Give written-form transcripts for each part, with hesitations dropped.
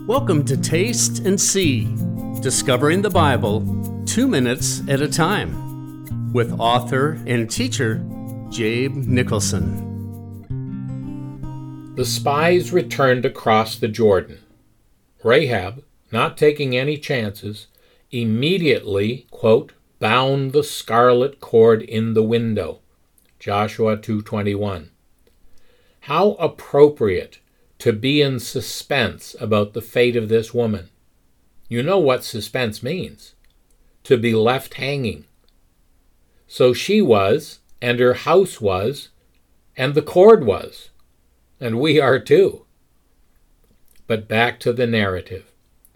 Welcome to Taste and See, discovering the Bible 2 minutes at a time, with author and teacher Jabe Nicholson. The spies returned across the Jordan. Rahab, not taking any chances, immediately, quote, bound the scarlet cord in the window. Joshua 2:21. How appropriate to be in suspense about the fate of this woman. You know what suspense means. To be left hanging. So she was, and her house was, and the cord was. And we are too. But back to the narrative.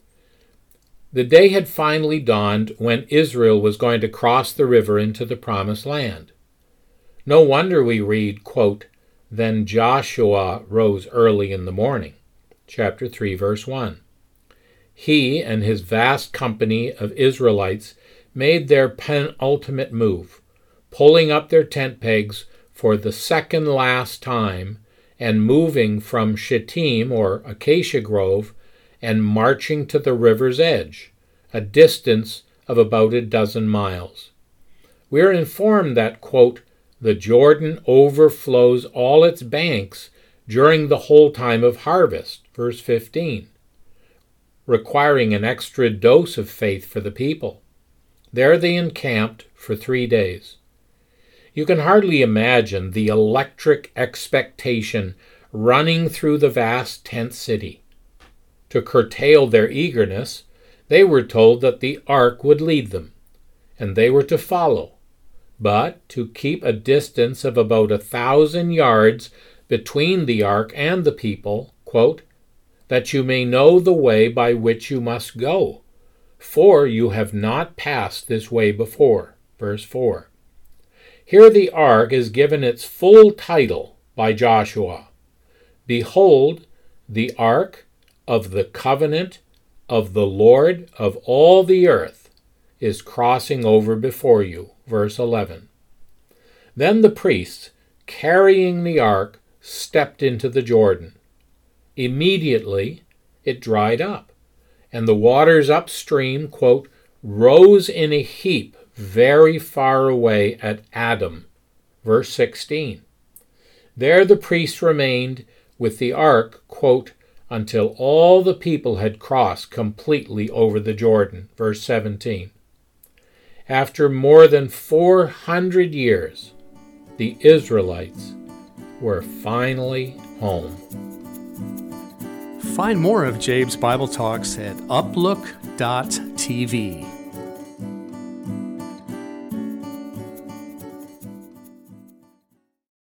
The day had finally dawned when Israel was going to cross the river into the Promised Land. No wonder we read, quote, "Then Joshua rose early in the morning," chapter 3, verse 1. He and his vast company of Israelites made their penultimate move, pulling up their tent pegs for the second last time and moving from Shittim, or Acacia Grove, and marching to the river's edge, a distance of about a dozen miles. We are informed that, quote, "the Jordan overflows all its banks during the whole time of harvest," verse 15, requiring an extra dose of faith for the people. There they encamped for 3 days. You can hardly imagine the electric expectation running through the vast tent city. To curtail their eagerness, they were told that the ark would lead them, and they were to follow, but to keep a distance of about 1,000 yards between the ark and the people, quote, "that you may know the way by which you must go, for you have not passed this way before," verse 4. Here the ark is given its full title by Joshua. "Behold, the ark of the covenant of the Lord of all the earth is crossing over before you," verse 11. Then the priests, carrying the ark, stepped into the Jordan. Immediately it dried up, and the waters upstream, quote, "rose in a heap very far away at Adam," verse 16. There the priests remained with the ark, quote, "until all the people had crossed completely over the Jordan," verse 17. After more than 400 years, the Israelites were finally home. Find more of Jabe's Bible Talks at uplook.tv.